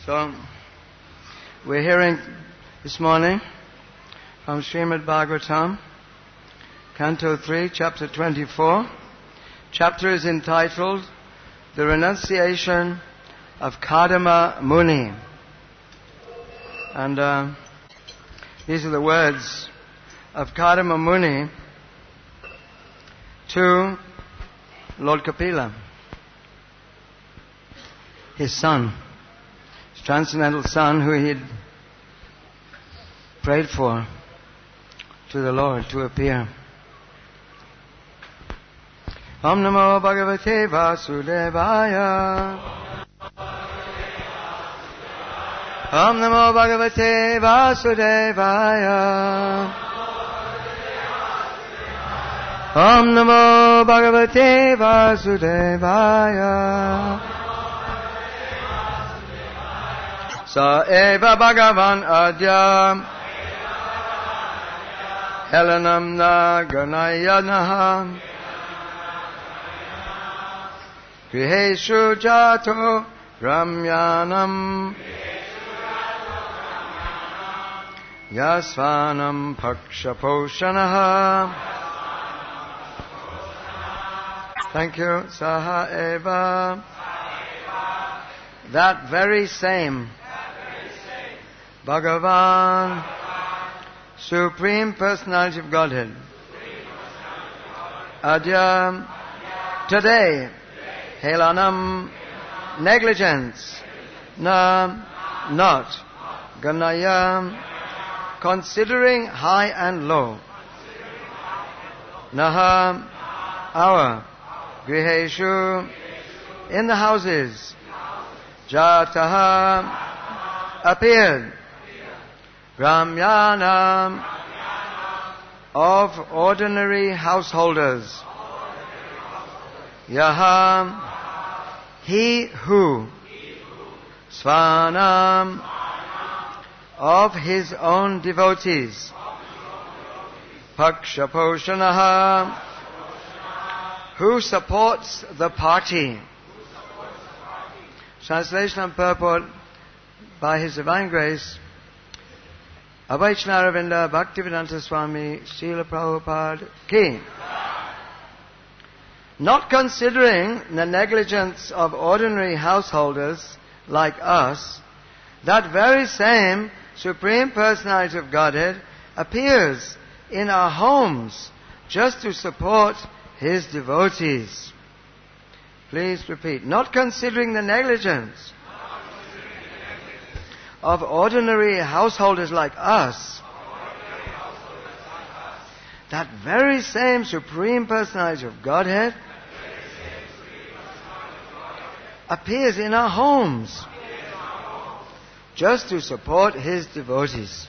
So, we're hearing this morning from Srimad Bhagavatam, Canto 3, Chapter 24. Chapter is entitled, The Renunciation of Kadama Muni. And these are the words of Kadama Muni to Lord Kapila, his son, his transcendental son, who he had prayed for to the Lord to appear. Om Namo Bhagavate Vasudevaya. Om Namo Bhagavate Vasudevaya. Om Namo Bhagavate Vasudevaya. Sa eva Bhagavan Adya Helenam na Ganayanaha Griheshu Jato Ramyanam Yasvanam Pakshaposhanaha. Thank you. Saha eva. That very same Bhagavan, Supreme Personality of Godhead, Adya, today, Helanam, negligence, Na, not, Ganaya, considering high and low, Naha, our, Griheshu, in the houses, Jataha, appeared, Ramyanam, of ordinary householders. Yaham, he who. Svanam, of his own devotees. Pakshaposhanaha, who supports the party. Translation and purport by His Divine Grace, Vaishnava Bhaktivedanta Swami Srila Prabhupada Ki. Not considering the negligence of ordinary householders like us, that very same Supreme Personality of Godhead appears in our homes just to support His devotees. Please repeat. Not considering the negligence of ordinary householders like us, that very same Supreme Personality of Godhead appears in our homes just to support His devotees.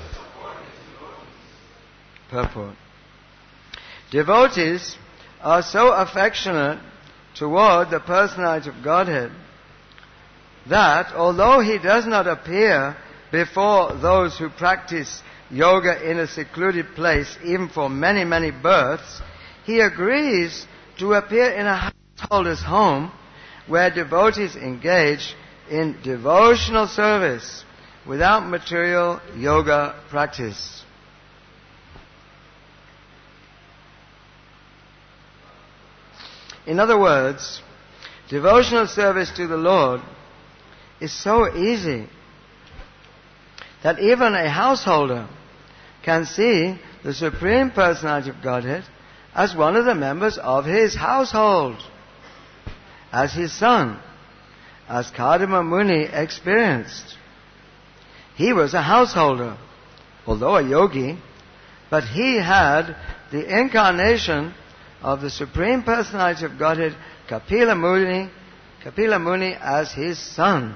Purport. Devotees are so affectionate toward the Personality of Godhead that although He does not appear before those who practice yoga in a secluded place even for many, many births, He agrees to appear in a householder's home where devotees engage in devotional service without material yoga practice. In other words, devotional service to the Lord is so easy that even a householder can see the Supreme Personality of Godhead as one of the members of his household, as his son, as Kadama Muni experienced. He was a householder, although a yogi, but he had the incarnation of the Supreme Personality of Godhead, Kapila Muni as his son.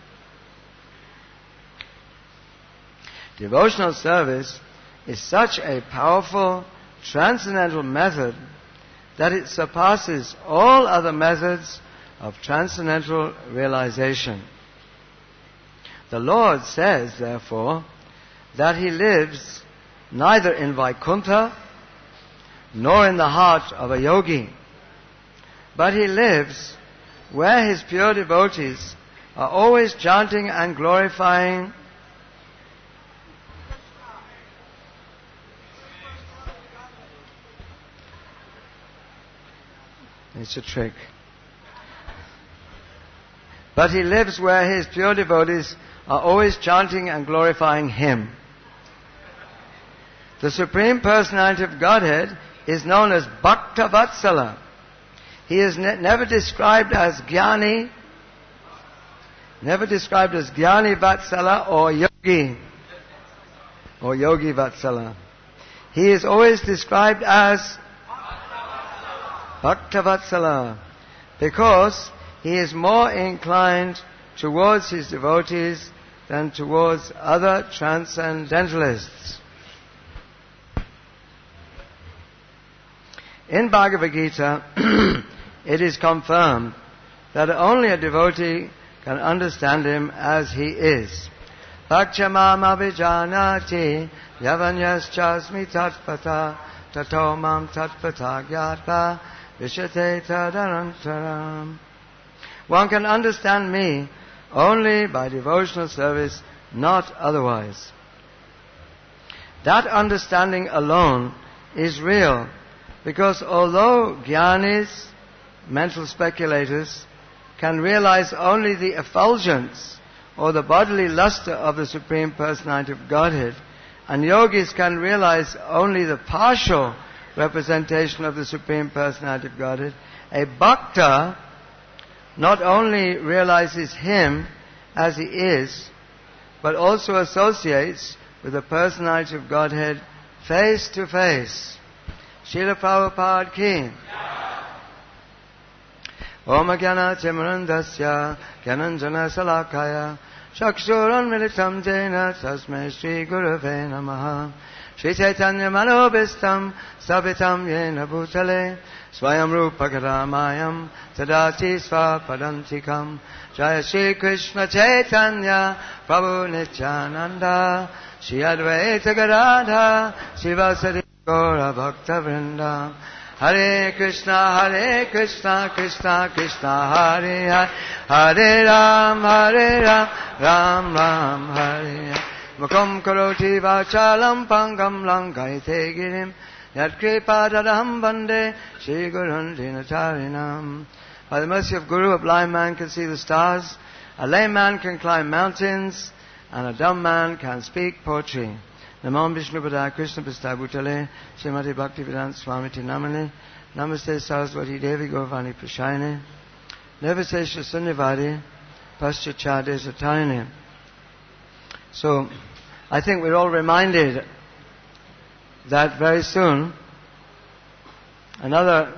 Devotional service is such a powerful, transcendental method that it surpasses all other methods of transcendental realization. The Lord says, therefore, that He lives neither in Vaikuntha nor in the heart of a yogi, but He lives where His pure devotees are always chanting and glorifying it's a trick. But he lives where his pure devotees are always chanting and glorifying him. The Supreme Personality of Godhead is known as Bhakta Vatsala. He is never described as Jnani, Vatsala or Yogi Vatsala. He is always described as Bhakta Vatsala because he is more inclined towards his devotees than towards other transcendentalists. In Bhagavad Gita, it is confirmed that only a devotee can understand him as he is. Bhakchamam abhijanati yavanyaschasmi tatpata tato mam tatpata gyatva vishate tadarantaram. One can understand me only by devotional service, not otherwise. That understanding alone is real, because although jnanis, mental speculators, can realize only the effulgence or the bodily luster of the Supreme Personality of Godhead, and yogis can realize only the partial representation of the Supreme Personality of Godhead, a bhakta not only realizes him as he is, but also associates with the Personality of Godhead face to face. Srila Prabhupada ki. Om Jnana Timirandasya Jnananjana Salakaya Chakshuran Militam Jena Tasmai Shri Gurave Namaha Shri Chaitanya Manobhistam Savitam Yena Bhutale Swayam Rupa Karamayam Tadati Svapadantikam Jaya Shri Krishna Chaitanya Prabhu Nityananda Shri Advaita Gadadha Srivasadi Gaura Bhakta Vrinda Hare Krishna, Krishna Krishna, Hare Hare, Hare Ram, Ram Ram, Hare Hare. Mukam karoti vachalam pangam langaite girim, Yat kripa dadam bande, Shri Gurun Dinacharinam. By the mercy of Guru, a blind man can see the stars, a lame man can climb mountains, and a dumb man can speak poetry. Namam Vishnu Pada Krishna Pista Bhutale Srimati Bhakti Vedanta Swamiti Namane Namaste Saraswati Devi Gaurvani Prashayane Namaste Shasunyavadi Paschachade Satayane. So, I think we're all reminded that very soon another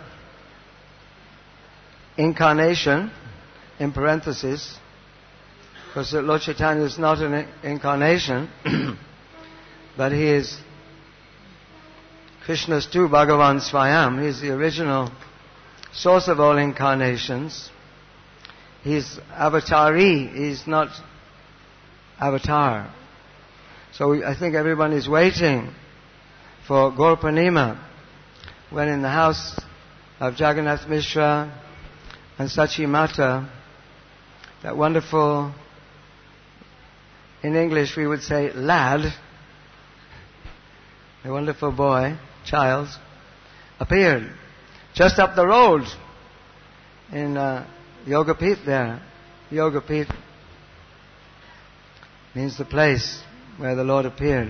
incarnation, in parenthesis, because Lord Chaitanya is not an incarnation, but he is Krishna's too, Bhagavan Swayam. He is the original source of all incarnations. He is avatari. He is not avatar. So I think everyone is waiting for Gaur Purnima, when in the house of Jagannath Mishra and Sachi Mata, that wonderful, in English we would say lad, a wonderful boy, child, appeared just up the road in Yogapeeth there. Yogapeeth means the place where the Lord appeared.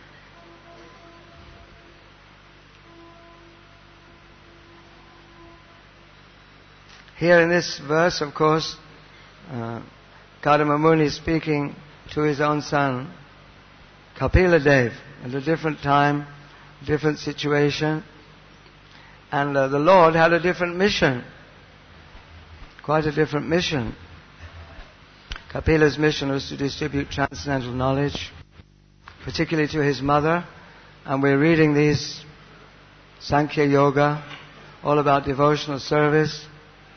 Here in this verse, of course, Kadama Muni is speaking to his own son, Kapila Dev, at a different time, different situation. And the Lord had a different mission. Quite a different mission. Kapila's mission was to distribute transcendental knowledge, particularly to his mother. And we're reading these Sankhya Yoga, all about devotional service.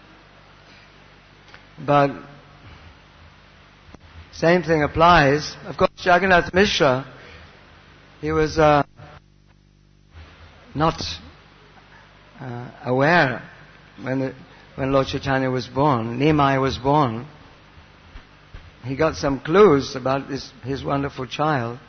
But same thing applies. Of course, Jagannath Mishra, he was not aware when Lord Chaitanya was born. Nimai was born. he got some clues about his wonderful child.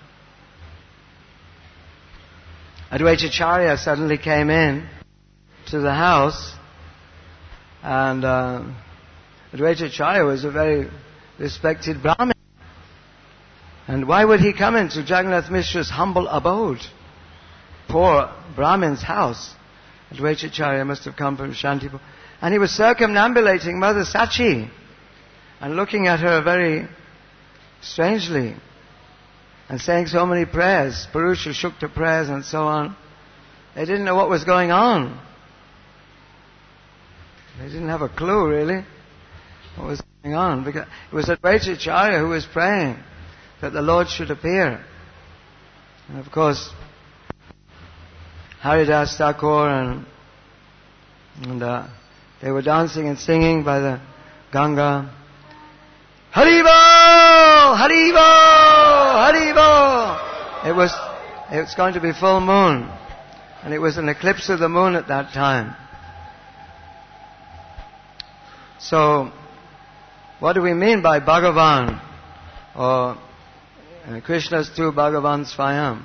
Advaitacharya suddenly came in to the house, and Advaitacharya was a very respected Brahmin. And why would he come into Jagannath Mishra's humble abode? Poor Brahmin's house. Advaitacharya must have come from Shantipur. And he was circumambulating Mother Sachi and looking at her very strangely and saying so many prayers, Purusha Shukta prayers and so on. They didn't know what was going on. They didn't have a clue really what was going on, because it was Advaitacharya who was praying that the Lord should appear. And of course, Haridas Thakur and they were dancing and singing by the Ganga. Haribo! Haribo! Haribo! It was going to be full moon, and it was an eclipse of the moon at that time. So, what do we mean by Bhagavan? Or Krishna's tu Bhagavan Svayam.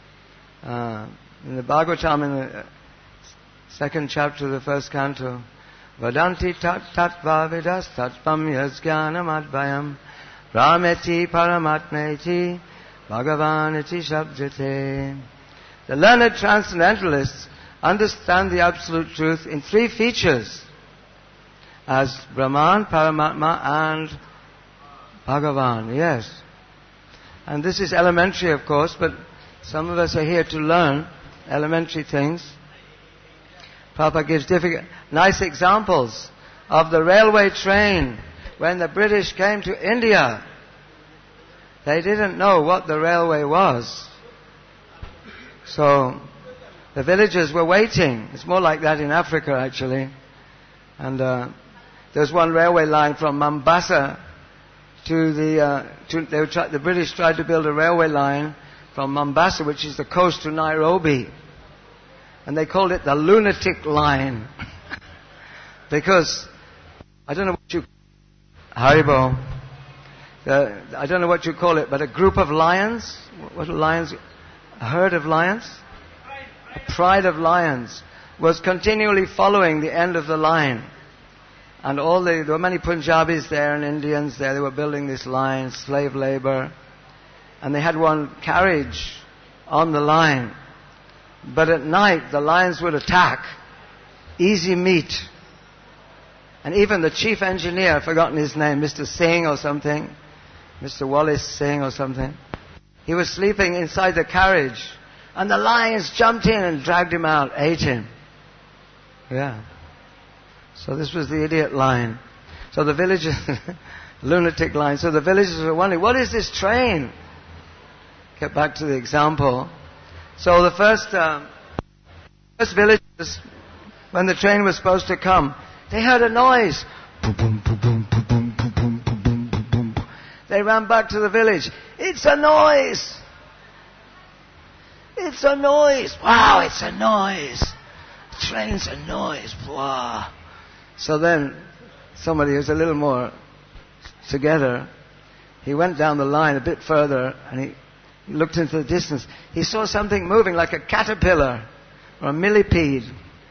In the Bhagavatam, in the second chapter of the first canto, Vadanti tat tattva vidas tattvam yasgyanam advayam Rameti paramatmeti Bhagavaniti shabdate. The learned transcendentalists understand the absolute truth in three features, as Brahman, Paramatma and Bhagavan. Yes. And this is elementary, of course, but some of us are here to learn elementary things. Prabhupada gives nice examples of the railway train. When the British came to India, they didn't know what the railway was. So the villagers were waiting. It's more like that in Africa, actually. And there's one railway line from Mombasa to the British tried to build a railway line from Mombasa, which is the coast, to Nairobi. And they called it the lunatic line. Because, I don't know what you... Haribo. I don't know what you call it, but a group of lions? What are lions? A herd of lions? A pride of lions was continually following the end of the line. And there were many Punjabis there and Indians there. They were building this line, slave labor. And they had one carriage on the line. But at night, the lions would attack. Easy meat. And even the chief engineer, I've forgotten his name, Mr. Singh or something, Mr. Wallace Singh or something, he was sleeping inside the carriage. And the lions jumped in and dragged him out, ate him. Yeah. So this was the idiot line. So the villagers, lunatic line. So the villagers were wondering, what is this train? Get back to the example. So the first villagers, when the train was supposed to come, they heard a noise. Boom, boom, boom, boom, boom, boom, boom, boom, boom, boom. They ran back to the village. It's a noise. It's a noise. Wow, it's a noise. The train's a noise. Wow. So then, somebody who's a little more together, he went down the line a bit further and he looked into the distance. He saw something moving like a caterpillar or a millipede.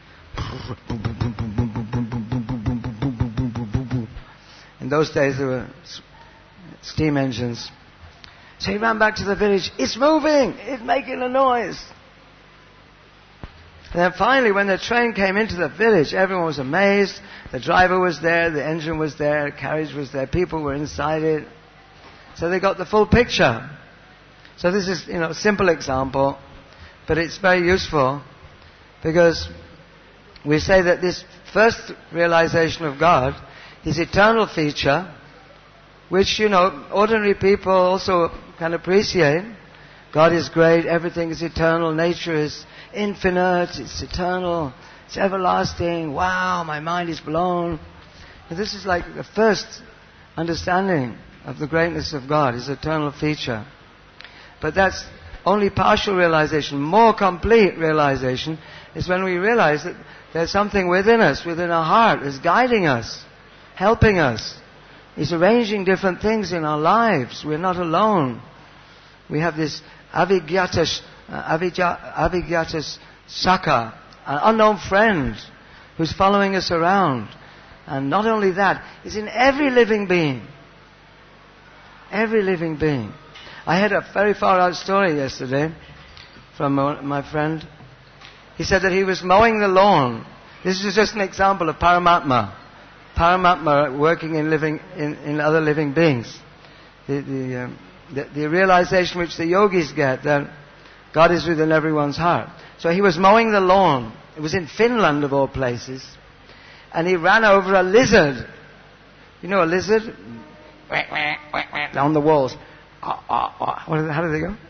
In those days there were steam engines. So he ran back to the village. It's moving! It's making a noise! And then finally, when the train came into the village, everyone was amazed. The driver was there, the engine was there, the carriage was there, people were inside it. So they got the full picture. So this is, a simple example, but it's very useful because we say that this first realization of God is eternal feature, which, ordinary people also can appreciate. God is great, everything is eternal, nature is infinite, it's eternal, it's everlasting, wow, my mind is blown. And this is like the first understanding of the greatness of God, His eternal feature. But that's only partial realization. More complete realization is when we realize that there's something within us, within our heart, is guiding us, helping us. He's arranging different things in our lives. We're not alone. We have this Avijñāta Sakha, an unknown friend who's following us around. And not only that, it's in every living being. Every living being. I had a very far out story yesterday from my friend. He said that he was mowing the lawn. This is just an example of Paramatma. Paramatma working in other living beings. The realization which the yogis get that God is within everyone's heart. So he was mowing the lawn. It was in Finland of all places. And he ran over a lizard. You know a lizard? Down the walls. How do they go?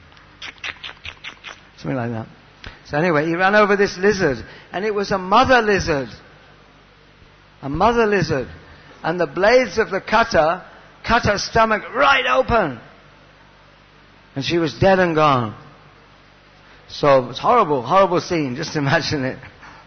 Something like that. So anyway, he ran over this lizard. And it was a mother lizard. A mother lizard. And the blades of the cutter cut her stomach right open. And she was dead and gone. So it was horrible, horrible scene. Just imagine it.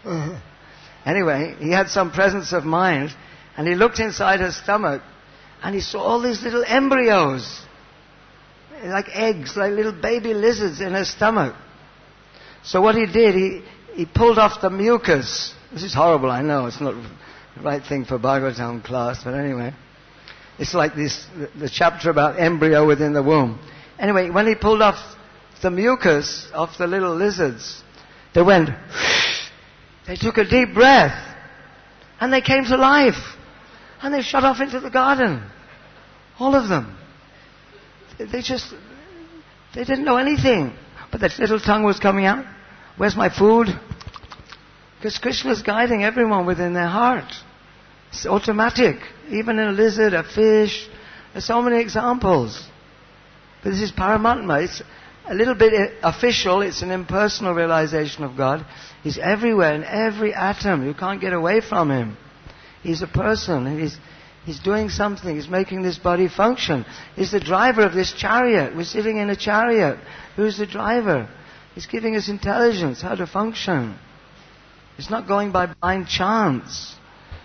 Anyway, he had some presence of mind. And he looked inside her stomach. And he saw all these little embryos. Like eggs, like little baby lizards in her stomach. So what he did, he pulled off the mucus. This is horrible, I know. It's not the right thing for Bhagavatam class, but anyway. It's like the chapter about embryo within the womb. Anyway, when he pulled off the mucus off the little lizards, they went, they took a deep breath, and they came to life. And they shot off into the garden. All of them. They didn't know anything. But that little tongue was coming out. Where's my food? Because Krishna's guiding everyone within their heart. It's automatic. Even in a lizard, a fish. There's so many examples. But this is Paramatma. It's a little bit official. It's an impersonal realization of God. He's everywhere, in every atom. You can't get away from Him. He's a person. And he's doing something. He's making this body function. He's the driver of this chariot. We're sitting in a chariot. Who's the driver? He's giving us intelligence, how to function. It's not going by blind chance.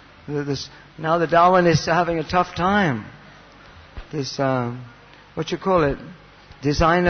Now the Darwinists are having a tough time. This, what you call it? Design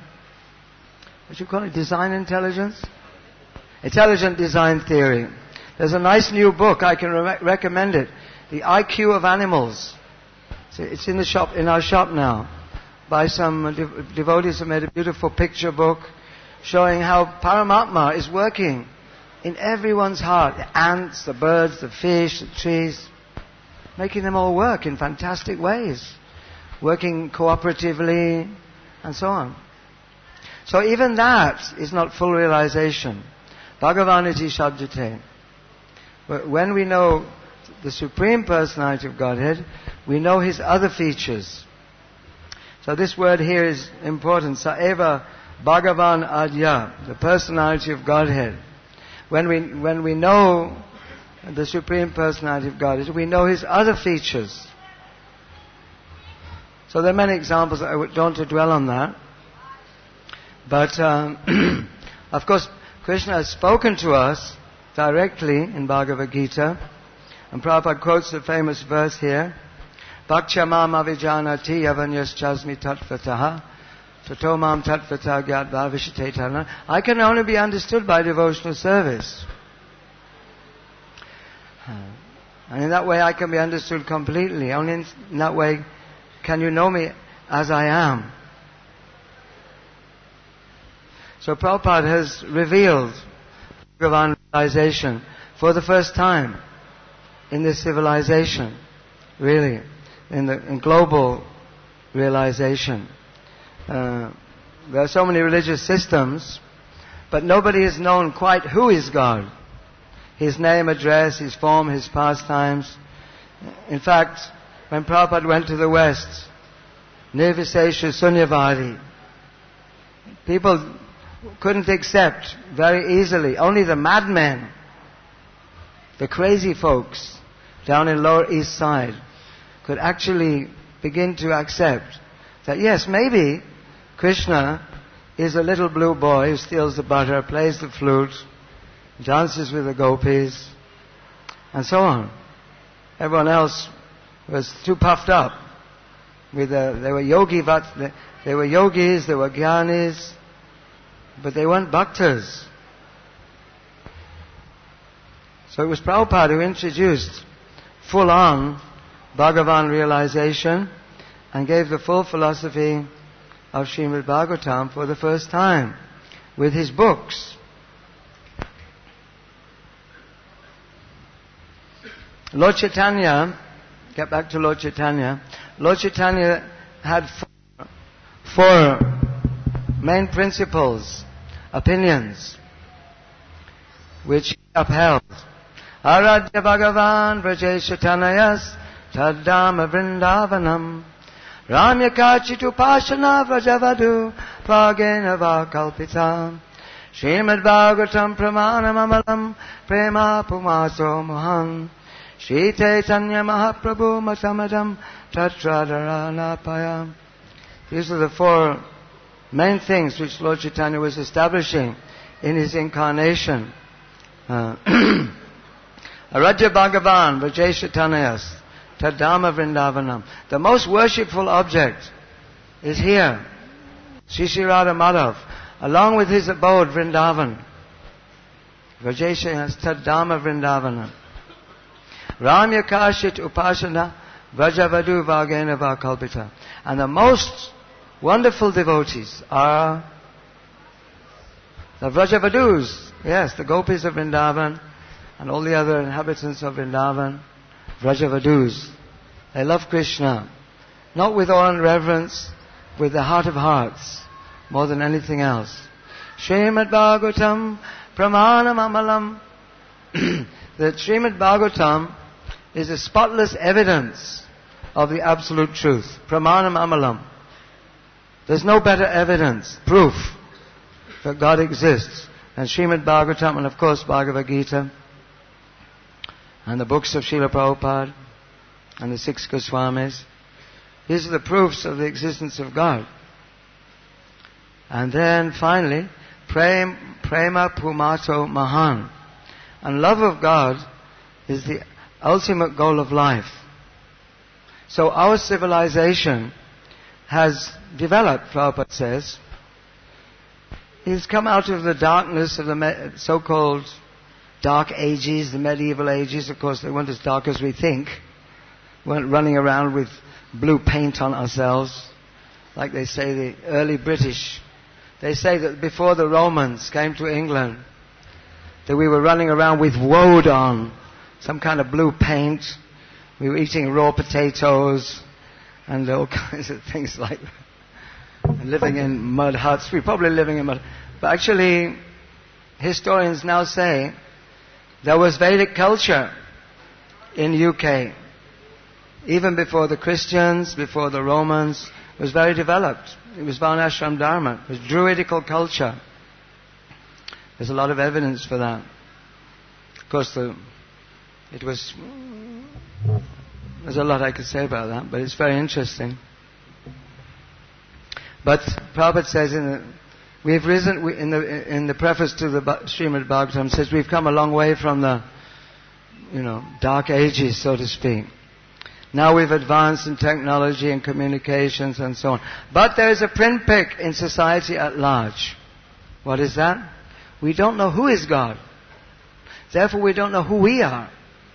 intelligence? Intelligent design theory. There's a nice new book, I can recommend it. The IQ of Animals. It's in the shop, in our shop now. By some devotees who made a beautiful picture book showing how Paramatma is working in everyone's heart. The ants, the birds, the fish, the trees. Making them all work in fantastic ways. Working cooperatively and so on. So even that is not full realization. Bhagavan iti shabdate. When we know the Supreme Personality of Godhead, we know His other features. So this word here is important. Saeva Bhagavan Adya, the Personality of Godhead. When we know the Supreme Personality of Godhead, we know His other features. So there are many examples. I don't want to dwell on that. But, of course, Krishna has spoken to us directly in Bhagavad Gita. And Prabhupada quotes the famous verse here. Bhakya mam avijanati yavanyaschasmi tatvataha tato mam tatvata gyatva vishatetana. I can only be understood by devotional service. And in that way I can be understood completely. Only in that way can you know me as I am. So Prabhupada has revealed Bhagavan realization for the first time in this civilization, really, in global realization. There are so many religious systems, but nobody has known quite who is God. His name, address, His form, His pastimes. In fact, when Prabhupada went to the West, Nirvisesha Sunyavadi, people couldn't accept very easily. Only the madmen, the crazy folks down in Lower East Side could actually begin to accept that yes, maybe Krishna is a little blue boy who steals the butter, plays the flute, dances with the gopis, and so on. Everyone else was too puffed up. They were yogis, they were jnanis, but they weren't bhaktas. So it was Prabhupada who introduced full-on Bhagavan realization and gave the full philosophy of Srimad Bhagavatam for the first time with his books. Lord Chaitanya, get back to Lord Chaitanya. Lord Chaitanya had four main principles, opinions, which he upheld. Aradhya Bhagavan Vrajesh Chaitanyas Taddama Vrindavanam Ramya Kachitu Pashana Vrajavadu Bhagena Vakalpitam Srimad Bhagavatam Pramanam Amalam Prema Pumaso Moham Shri Chaitanya Mahaprabhu Matamadam Tatradarana. These are the four main things which Lord Chaitanya was establishing in his incarnation. Aradhya Bhagavan Vrajesh Chaitanyas Taddama Vrindavanam. The most worshipful object is here. Sri Sri Radha Madhav, along with his abode Vrindavan. Vrajesh Taddama Vrindavanam. Ramya Kashit Upasana Vrajavadu Vagena Vakalpita. And the most wonderful devotees are the Vrajavadus. Yes, the gopis of Vrindavan and all the other inhabitants of Vrindavan. Vrajavadus. They love Krishna. Not with awe and reverence, with the heart of hearts, more than anything else. Srimad Bhagavatam Pramanam Amalam. The Srimad Bhagavatam is a spotless evidence of the absolute truth. Pramanam Amalam. There's no better evidence, proof that God exists than Srimad Bhagavatam and of course Bhagavad Gita and the books of Srila Prabhupada and the 6 Goswamis. These are the proofs of the existence of God. And then finally, Prema Pumato Mahan. And love of God is the ultimate goal of life. So our civilization has developed, Prabhupada says. It's come out of the darkness of the so-called dark ages, the medieval ages. Of course, they weren't as dark as we think. We weren't running around with blue paint on ourselves, like they say the early British. They say that before the Romans came to England, that we were running around with woad on, some kind of blue paint. We were eating raw potatoes and all kinds of things like that. And living in mud huts. We were probably living in mud. But actually, historians now say there was Vedic culture in UK. Even before the Christians, before the Romans, it was very developed. It was Varnashram Dharma. It was Druidical culture. There's a lot of evidence for that. Of course, there's a lot I could say about that, but it's very interesting. But Prabhupada says we've risen in the preface to the Srimad Bhagavatam, says we've come a long way from the dark ages, so to speak. Now we've advanced in technology and communications and so on. But there is a pinprick in society at large. What is that? We don't know who is God. Therefore we don't know who we are.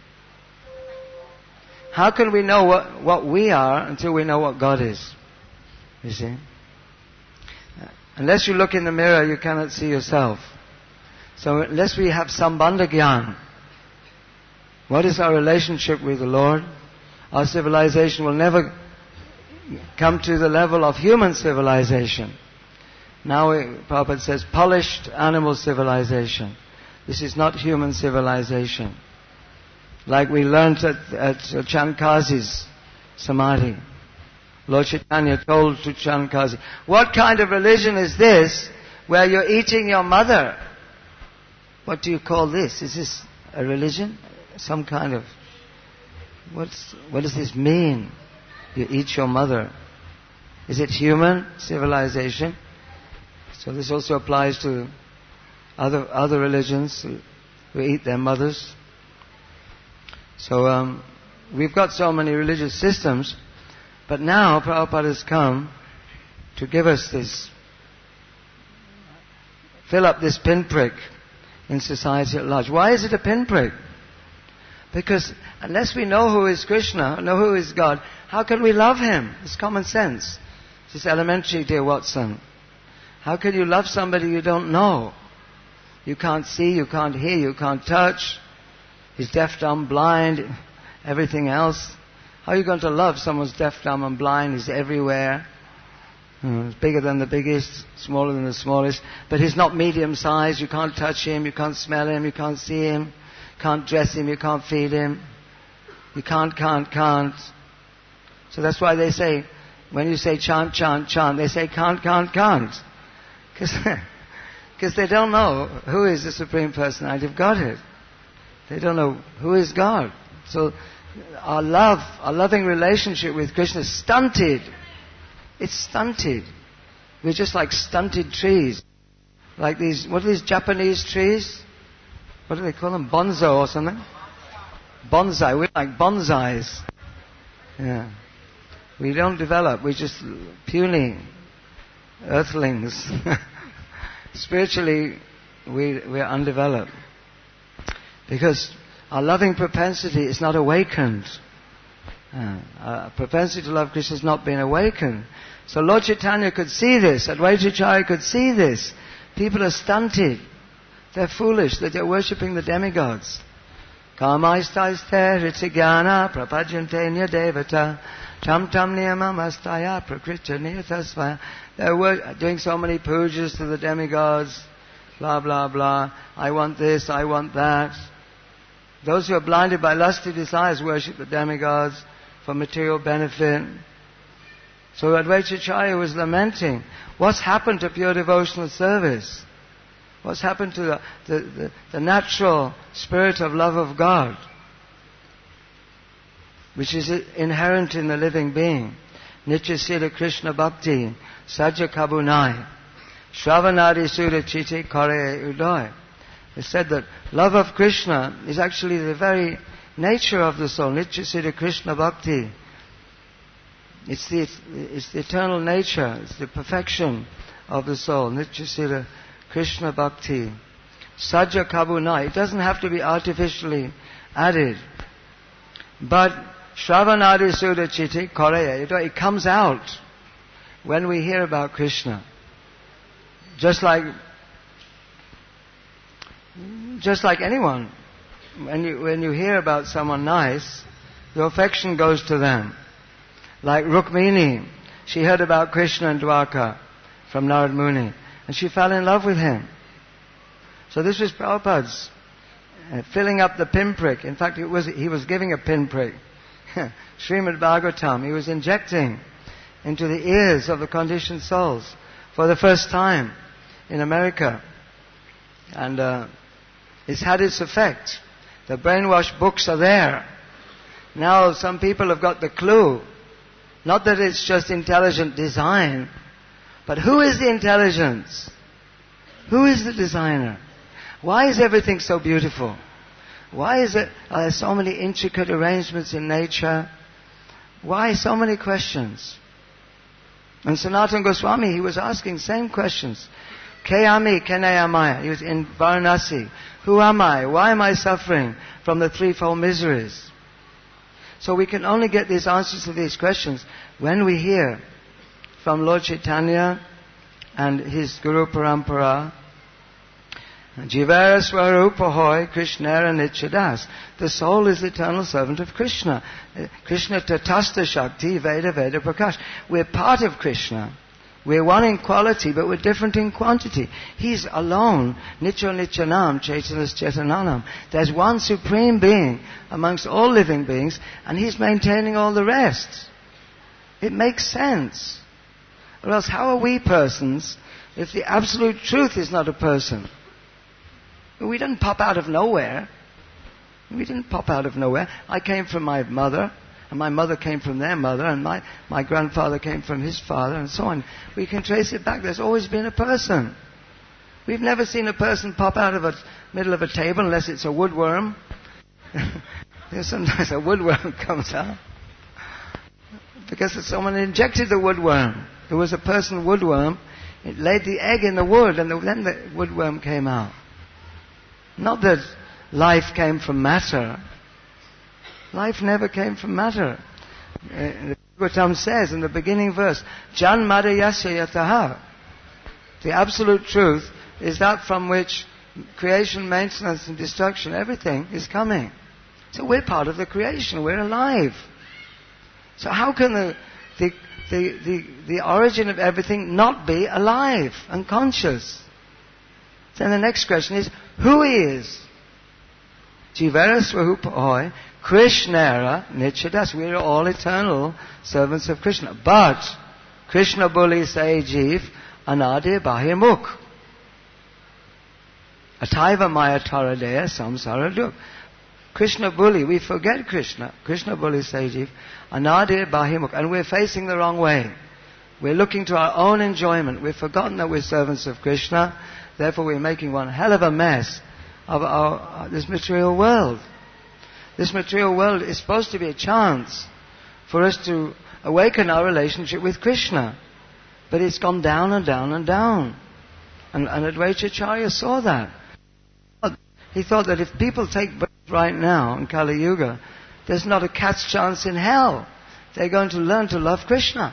How can we know what we are until we know what God is? You see? Unless you look in the mirror, you cannot see yourself. So unless we have Sambandha Gyan, what is our relationship with the Lord? Our civilization will never come to the level of human civilization. Now Prabhupada says polished animal civilization. This is not human civilization. Like we learnt at Chankazi's Samadhi. Lord Chaitanya told to Chankazi, what kind of religion is this where you're eating your mother? What do you call this? Is this a religion? Some kind of... What does this mean? You eat your mother. Is it human civilization? So this also applies to other religions who eat their mothers. So we've got so many religious systems, but now Prabhupada has come to give us this, fill up this pinprick in society at large. Why is it a pinprick? Because unless we know who is Krishna, know who is God, how can we love Him? It's common sense. It's elementary, dear Watson. How can you love somebody you don't know? You can't see, you can't hear, you can't touch. He's deaf, dumb, blind, everything else. How are you going to love someone who's deaf, dumb and blind? He's everywhere. He's bigger than the biggest, smaller than the smallest. But he's not medium-sized. You can't touch him, you can't smell him, you can't see him. Can't dress him, you can't feed him. You can't. So that's why they say, when you say chant, chant, chant, they say can't. Because they don't know who is the Supreme Personality of Godhead. They don't know who is God. So our loving relationship with Krishna is stunted. It's stunted. We're just like stunted trees. Like these, what are these Japanese trees? What do they call them? Bonzo or something? Bonsai. We're like bonsais. Yeah. We don't develop. We're just puny earthlings. Spiritually, we're undeveloped. Because our loving propensity is not awakened. Our propensity to love Krishna has not been awakened. So Lord Chaitanya could see this. Advaita Acharya could see this. People are stunted. They're foolish that they're worshipping the demigods. Kamaistaiste ritigyana prapajante devata tam tam niyamam astaya prakritya niyatasvaya. They're doing so many pujas to the demigods. Blah, blah, blah. I want this, I want that. Those who are blinded by lusty desires worship the demigods for material benefit. So Advaita Acharya was lamenting, what's happened to pure devotional service? What's happened to the natural spirit of love of God, which is inherent in the living being? Nitya Sila Krishna Bhakti, Sajja Kabunai, Shravanadi Sura Chiti Kare Uday. It said that love of Krishna is actually the very nature of the soul. Nitya Sila Krishna Bhakti. It's the eternal nature, it's the perfection of the soul. Nitya Sila Krishna Bhakti. Sajja Kabunai. It doesn't have to be artificially added. But Shravanadi Sudha Chiti Koreya. It comes out when we hear about Krishna. Just like anyone. When you hear about someone nice, your affection goes to them. Like Rukmini. She heard about Krishna in Dwarka from Narad Muni. And she fell in love with him. So this was Prabhupada's filling up the pinprick. In fact, he was giving a pinprick. Srimad Bhagavatam. He was injecting into the ears of the conditioned souls for the first time in America. And it's had its effect. The brainwashed books are there. Now some people have got the clue. Not that it's just intelligent design, but who is the intelligence? Who is the designer? Why is everything so beautiful? Why is it there so many intricate arrangements in nature? Why so many questions? And Sanatana Goswami, he was asking same questions. Kayami, Kenayamaya. He was in Varanasi. Who am I? Why am I suffering from the threefold miseries? So we can only get these answers to these questions when we hear from Lord Chaitanya and his Guru Parampara. Jivara Swarupa Hoy Krishnara Nityadas. The soul is the eternal servant of Krishna. Krishna Tatasta Shakti Veda Veda Prakash. We're part of Krishna. We're one in quality, but we're different in quantity. He's alone. Nitya Nityanam Chaitanas Chaitananam. There's one supreme being amongst all living beings, and he's maintaining all the rest. It makes sense. Or else how are we persons if the absolute truth is not a person? We didn't pop out of nowhere. We didn't pop out of nowhere. I came from my mother, and my mother came from their mother, and my grandfather came from his father, and so on. We can trace it back. There's always been a person. We've never seen a person pop out of the middle of a table unless it's a woodworm. sometimes a woodworm comes out because someone injected the woodworm. There was a person woodworm. It laid the egg in the wood, and then the woodworm came out. Not that life came from matter. Life never came from matter. The Bhagavatam says in the beginning verse, Janmada yasya yataha. The absolute truth is that from which creation, maintenance and destruction, everything is coming. So we're part of the creation. We're alive. So how can the origin of everything not be alive and conscious? Then the next question is, who is? Jivara Swarupa Hoy, Krishnara Nichadas. We are all eternal servants of Krishna. But Krishna Boli Say Jiv Anadi Bahimuk. Ataiva Maya Taradeya Samsara Duk. Krishna Buli, we forget Krishna. Krishna Buli Say Jiv Anadi Bahimuk. And we're facing the wrong way. We're looking to our own enjoyment. We've forgotten that we're servants of Krishna. Therefore we're making one hell of a mess of this material world. This material world is supposed to be a chance for us to awaken our relationship with Krishna. But it's gone down and down and down. And Advaita Acharya saw that. He thought that if people take birth right now in Kali Yuga, there's not a cat's chance in hell. They're going to learn to love Krishna.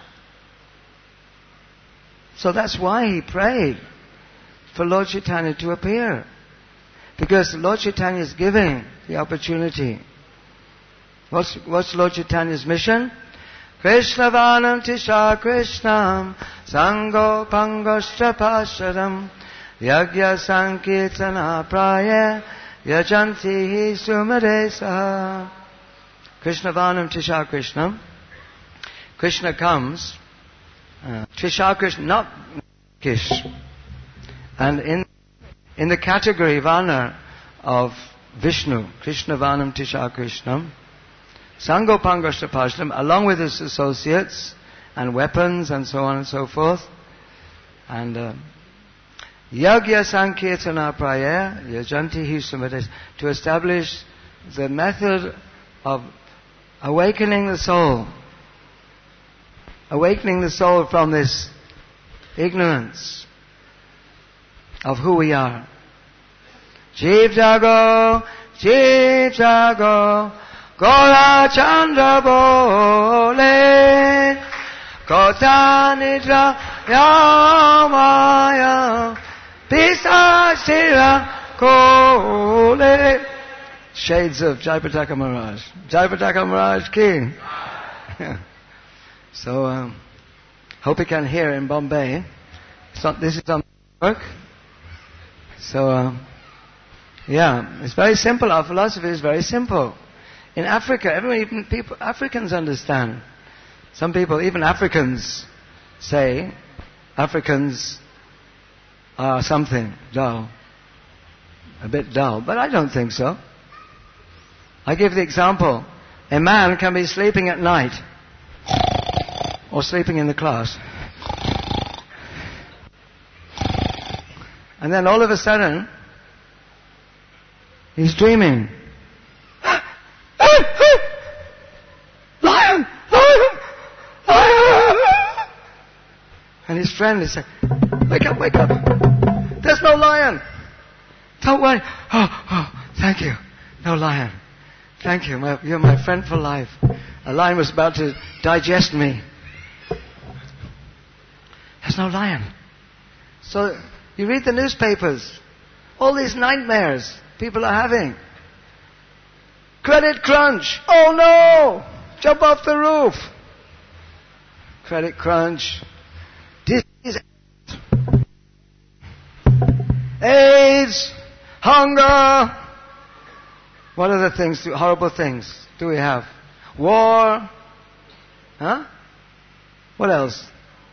So that's why he prayed for Lord Chaitanya to appear. Because Lord Chaitanya is giving the opportunity. What's Lord Chaitanya's mission? Krishna Vanam Tisha Krishnam Sango Pangashtra Pasharam Yagya Sankirtana Praya Yajanti Sumadesa. Krishna Vanam Tisha Krishnam. Krishna comes. Tisha Krishna, not Kish. And in the category Vana of Vishnu, Krishna Vanam Tisha Krishnam, Sango Pangashta Pashnam, along with his associates and weapons and so on and so forth, and Yagya Sankirtana Praya Yajanti Hisumades, to establish the method of awakening the soul from this ignorance of who we are. Jeev Jago, Gora Chandra Bole, Kota Nidra Yamaya, Pisa Sira Kole. Shades of Jayapataka Maharaj. Jayapataka Maharaj King. So, hope you can hear in Bombay. This is on work. So, it's very simple. Our philosophy is very simple. In Africa, Africans understand. Some people, even Africans, say Africans are something dull. A bit dull. But I don't think so. I give the example. A man can be sleeping at night or sleeping in the class. And then all of a sudden, he's dreaming. Lion! Lion! Lion! And his friend is saying, wake up, wake up. There's no lion. Don't worry. Oh, thank you. No lion. Thank you. You're my friend for life. A lion was about to digest me. There's no lion. So you read the newspapers. All these nightmares people are having. Credit crunch. Oh no! Jump off the roof. Credit crunch. Disease. AIDS. Hunger. What other things, horrible things do we have? War. Huh? What else?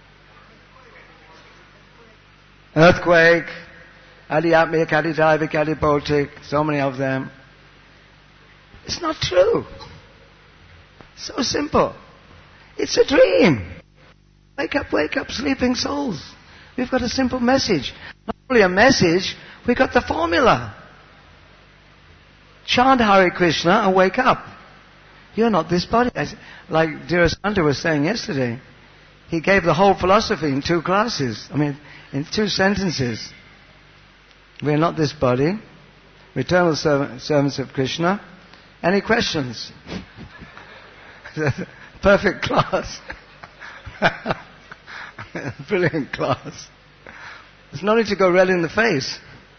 Earthquake. Adiatmic, Adidaivik, Adibotic. So many of them. It's not true. So simple. It's a dream. Wake up, sleeping souls. We've got a simple message. Not only a message, we've got the formula. Chant Hare Krishna and wake up. You're not this body. Like Dhirasanta was saying yesterday, he gave the whole philosophy in 2 classes. In 2 sentences. We're not this body. We're eternal servants of Krishna. Any questions? Perfect class. Brilliant class. There's no need to go red in the face.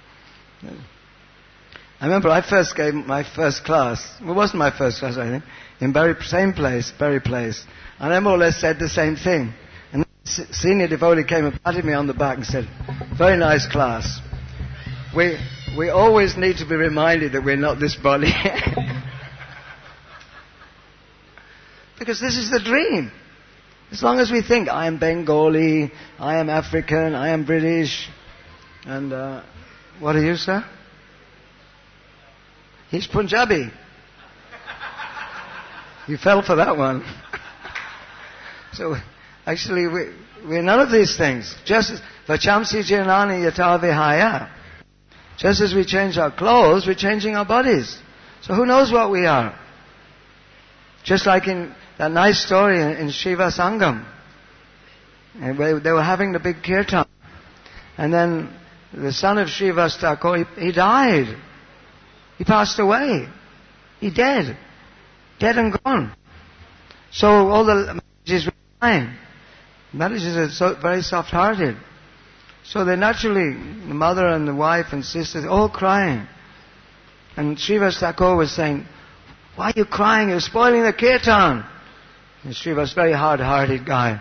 I remember I first gave my first class. Well, it wasn't my first class, I think. In same place, Bury Place. And I more or less said the same thing. And the senior devotee came and patted me on the back and said, very nice class. We always need to be reminded that we're not this body. Because this is the dream. As long as we think, I am Bengali, I am African, I am British, and what are you, sir? He's Punjabi. You fell for that one. So, actually, we're none of these things. Just as Vachamsi Jirnani Yata Vihaya. Just as we change our clothes, we're changing our bodies. So who knows what we are? Just like in that nice story in Shiva Sangam. And they were having the big kirtan. And then the son of Srivas Thakur, he died. He passed away. He dead. Dead and gone. So all the Mataji's were crying. Mataji's are very soft-hearted. So they naturally, the mother and the wife and sisters, all crying. And Srivas Thakur was saying, why are you crying? You're spoiling the kirtan. And Srivas, very hard-hearted guy.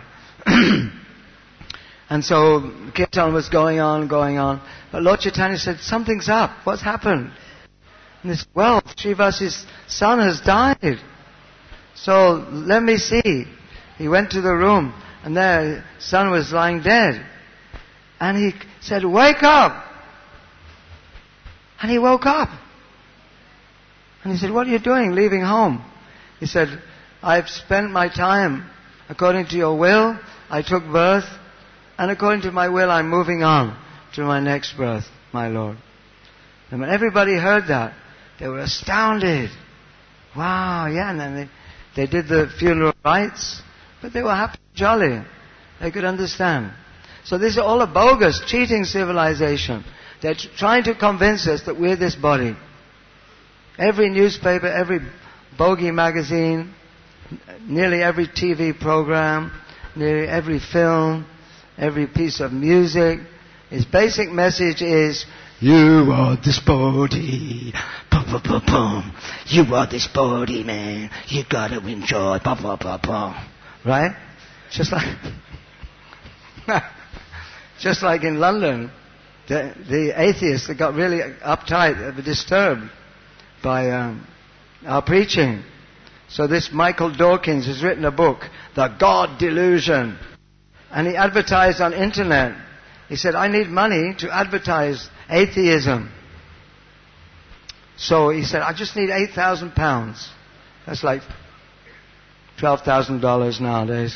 And so kirtan was going on. But Lord Chaitanya said, something's up. What's happened? And he said, well, Srivas' son has died. So let me see. He went to the room, and there his son was lying dead. And he said, wake up! And he woke up. And he said, what are you doing, leaving home? He said, I've spent my time according to your will. I took birth. And according to my will, I'm moving on to my next birth, my Lord. And when everybody heard that, they were astounded. Wow, yeah. And then they did the funeral rites. But they were happy and jolly. They could understand. So this is all a bogus, cheating civilization. They're trying to convince us that we're this body. Every newspaper, every bogey magazine, nearly every TV program, nearly every film, every piece of music, its basic message is, you are this body, pum, pum, pum, pum. You are this body, man. You gotta enjoy, pum, pum, pum, pum. Right? Just like in London, the atheists that got really uptight, were disturbed by our preaching. So this Michael Dawkins has written a book, The God Delusion. And he advertised on internet. He said, I need money to advertise atheism. So he said, I just need £8,000. That's like $12,000 nowadays.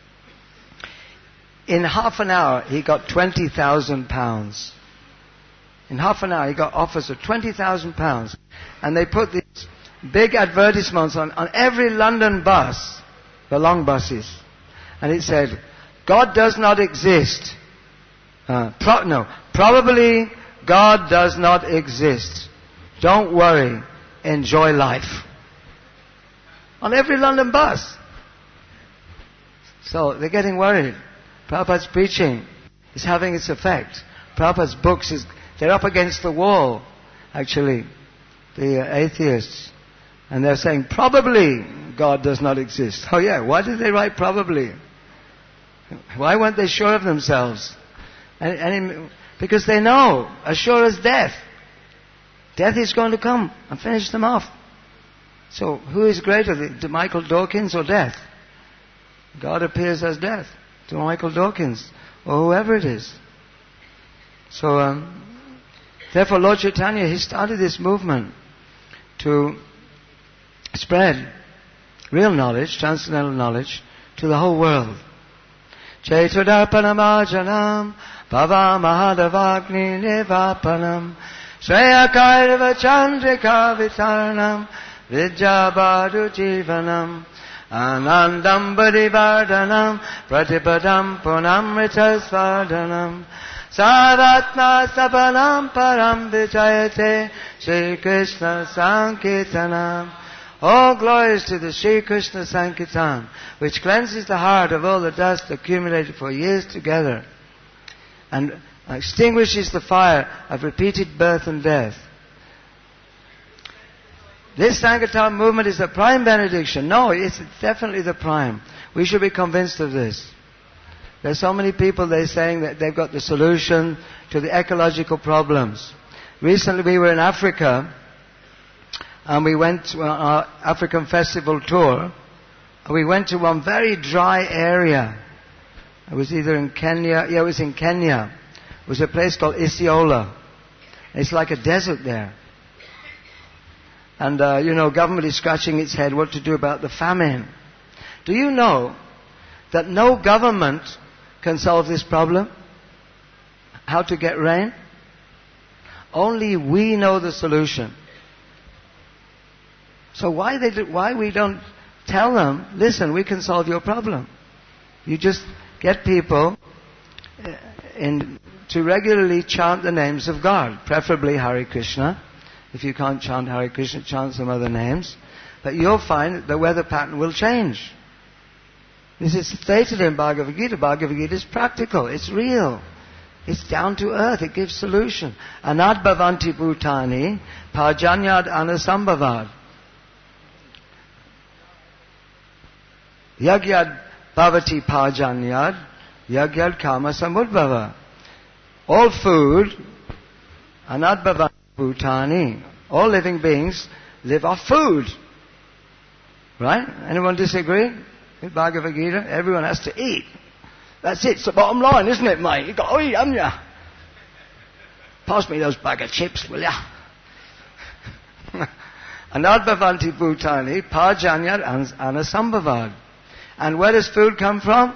In half an hour, he got £20,000. In half an hour, he got offers of £20,000. And they put these big advertisements on every London bus, the long buses. And it said, God does not exist. Probably God does not exist. Don't worry. Enjoy life. On every London bus. So they're getting worried. Prabhupada's preaching is having its effect. Prabhupada's books, they're up against the wall, actually, the atheists. And they're saying, probably God does not exist. Oh yeah, why did they write probably? Why weren't they sure of themselves? Because they know, as sure as death. Death is going to come and finish them off. So who is greater, Michael Dawkins or death? God appears as death to Michael Dawkins or whoever it is. So, therefore Lord Chaitanya, he started this movement to spread real knowledge, transcendental knowledge, to the whole world. Chaitudarpanamajanam Bhava Mahadavagni Nivapanam Shreyakairva Chandrika Vitaranam Vidyabhadu Jivanam Anandam Bodhivardhanam Pratipadam Punamrita Svadanam Saratma Sabanam Param Vijayate Shri Krishna Sankirtanam. All glories to the Shri Krishna Sankirtan, which cleanses the heart of all the dust accumulated for years together and extinguishes the fire of repeated birth and death. This Sankirtan movement is the prime benediction. No, it's definitely the prime. We should be convinced of this. There's so many people, they're saying that they've got the solution to the ecological problems. Recently we were in Africa, and we went on our African festival tour. We went to one very dry area. It was either in Kenya. Yeah, it was in Kenya. It was a place called Isiolo. It's like a desert there. And, government is scratching its head what to do about the famine. Do you know that no government can solve this problem? How to get rain? Only we know the solution. So why we don't tell them, listen, we can solve your problem. You just get people to regularly chant the names of God, preferably Hare Krishna. If you can't chant Hare Krishna, chant some other names. But you'll find the weather pattern will change. This is stated in Bhagavad Gita. Bhagavad Gita is practical. It's real. It's down to earth. It gives solution. Anad bhavanti bhutani pajanyad anasambhavad. Yagyad bhavati pajanyad yagyad kama samudbhava. All food, anad bhavanti bhutani, all living beings live off food. Right? Anyone disagree with Bhagavad Gita? Everyone has to eat. That's it. It's the bottom line, isn't it, mate? You've got to eat, haven't you? Pass me those bag of chips, will ya? Anad bhavanti bhutani pajanyad anasambhavad. And where does food come from?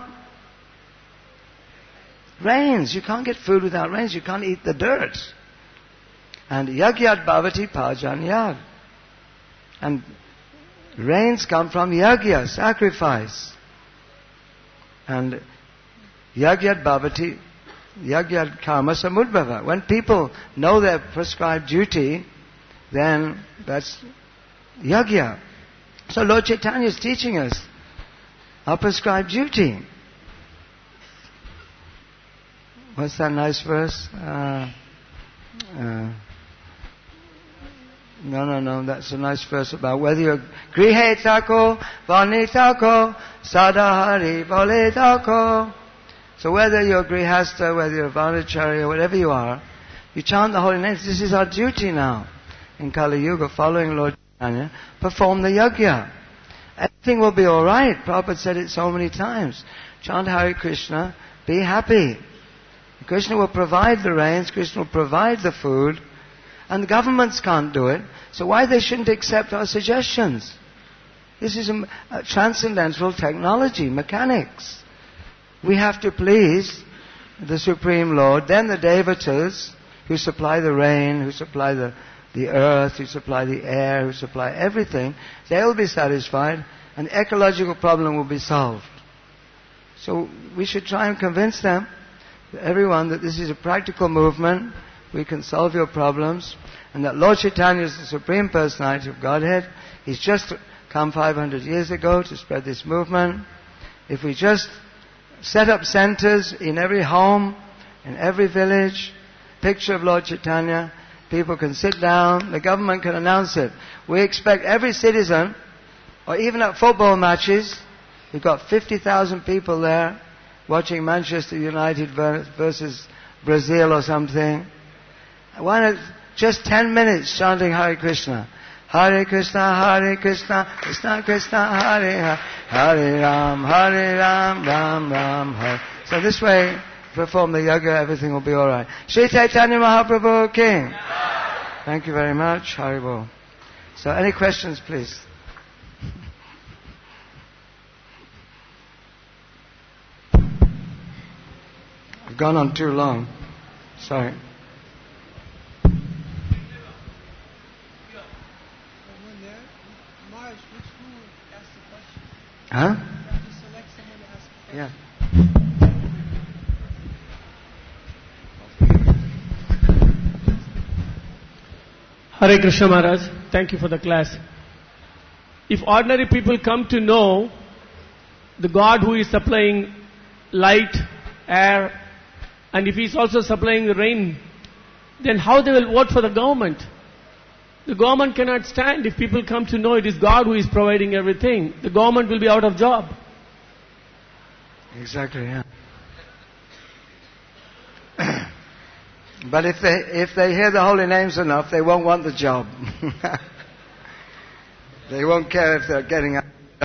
Rains. You can't get food without rains. You can't eat the dirt. And yagyad bhavati pajanyad. And rains come from yagya, sacrifice. And yagyad bhavati, yagyad karma samudbhava. When people know their prescribed duty, then that's yagya. So Lord Chaitanya is teaching us our prescribed duty. What's that nice verse? No, that's a nice verse about whether you're grihe tako, vani tako, sadahari vole tako. So whether you're grihasta, whether you're vanacharya, whatever you are, you chant the holy names. This is our duty now. In Kali Yuga, following Lord Chaitanya, perform the yajna. Everything will be alright. Prabhupada said it so many times. Chant Hare Krishna, be happy. Krishna will provide the rains, Krishna will provide the food, and the governments can't do it. So why they shouldn't accept our suggestions? This is a transcendental technology, mechanics. We have to please the Supreme Lord, then the devatas who supply the rain, who supply the earth, who supply the air, who supply everything, they'll be satisfied and the ecological problem will be solved. So we should try and convince them, everyone, that this is a practical movement, we can solve your problems, and that Lord Chaitanya is the Supreme Personality of Godhead. He's just come 500 years ago to spread this movement. If we just set up centers in every home, in every village, picture of Lord Chaitanya, people can sit down, the government can announce it. We expect every citizen, or even at football matches, we've got 50,000 people there watching Manchester United versus Brazil or something. Why not just 10 minutes chanting Hare Krishna? Hare Krishna, Krishna Krishna, Hare Hare, Ram, Ram Ram, Hare. So this way, perform the yoga, everything will be alright. Shri Chaitanya Mahaprabhu King. Thank you very much. Haribol. So any questions, please? I've gone on too long. Sorry. Hare Krishna Maharaj, thank you for the class. If ordinary people come to know the God who is supplying light, air, and if He is also supplying the rain, then how they will vote for the government? The government cannot stand if people come to know it is God who is providing everything. The government will be out of job. Exactly, yeah. But if they hear the holy names enough, they won't want the job. They won't care if they're getting up.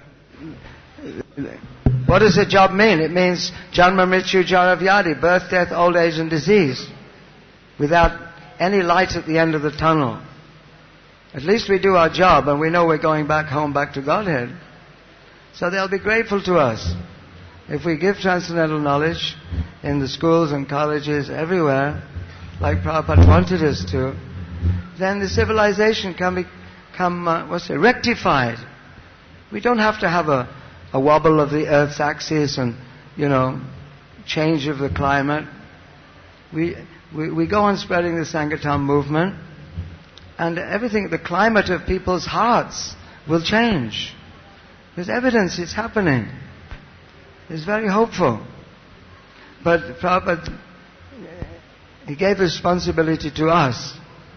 What does a job mean? It means janma mrityu jara vyadi, birth, death, old age and disease, without any light at the end of the tunnel. At least we do our job and we know we're going back home, back to Godhead. So they'll be grateful to us. If we give transcendental knowledge in the schools and colleges everywhere, like Prabhupada wanted us to, then the civilization can become, rectified. We don't have to have a wobble of the Earth's axis and, change of the climate. We go on spreading the Sankirtan movement, and everything, the climate of people's hearts will change. There's evidence it's happening. It's very hopeful. But Prabhupada, He gave responsibility to us.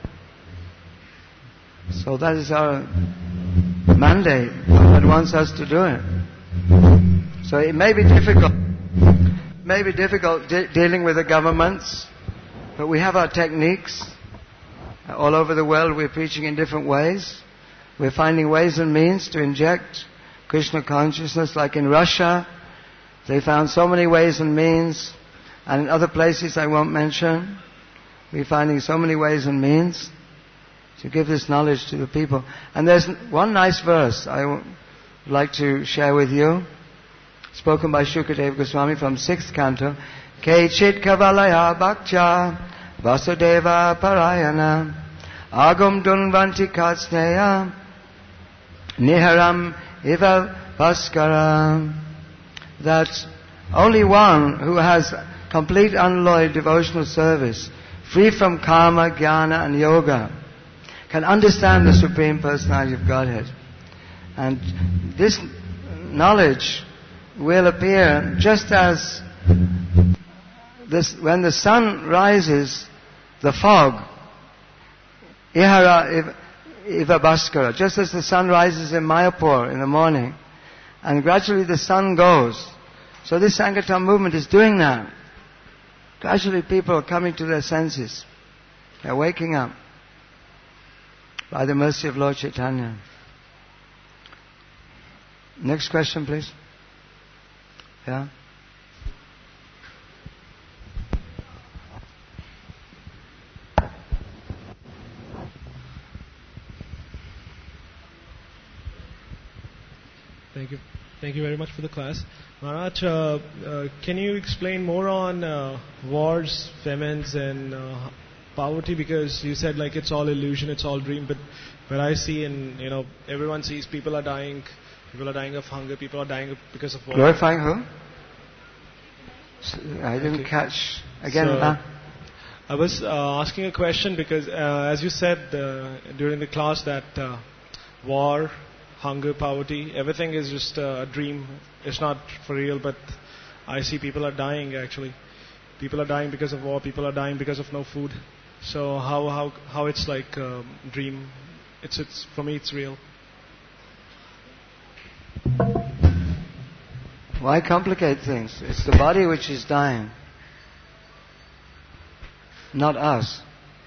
So that is our mandate. Prabhupada wants us to do it. So it may be difficult dealing with the governments, but we have our techniques. All over the world we're preaching in different ways. We're finding ways and means to inject Krishna consciousness, like in Russia. They found so many ways and means, and in other places I won't mention, we're finding so many ways and means to give this knowledge to the people. And there's one nice verse I would like to share with you, spoken by Shukadeva Goswami from 6th canto. Kechit kavalaya bhaktya Vasudeva parayana agum dunvanti katsneya niharam iva bhaskara. That only one who has complete unalloyed devotional service, free from karma, jnana and yoga, can understand the Supreme Personality of Godhead. And this knowledge will appear just as when the sun rises, the fog, ihara iva bhaskara, just as the sun rises in Mayapur in the morning, and gradually the sun goes. So this Sankirtan movement is doing that. Gradually people are coming to their senses. They're waking up by the mercy of Lord Chaitanya. Next question, please. Yeah? Thank you very much for the class. Maharaj, can you explain more on wars, famines and poverty? Because you said like it's all illusion, it's all dream, but I see everyone sees people are dying of hunger, people are dying because of war. Glorifying who? I didn't catch. Again, so, I was asking a question because as you said during the class that war, hunger, poverty, everything is just a dream. It's not for real, but I see people are dying actually. People are dying because of war, people are dying because of no food. So how it's like a dream? It's for me it's real. Why complicate things? It's the body which is dying, not us.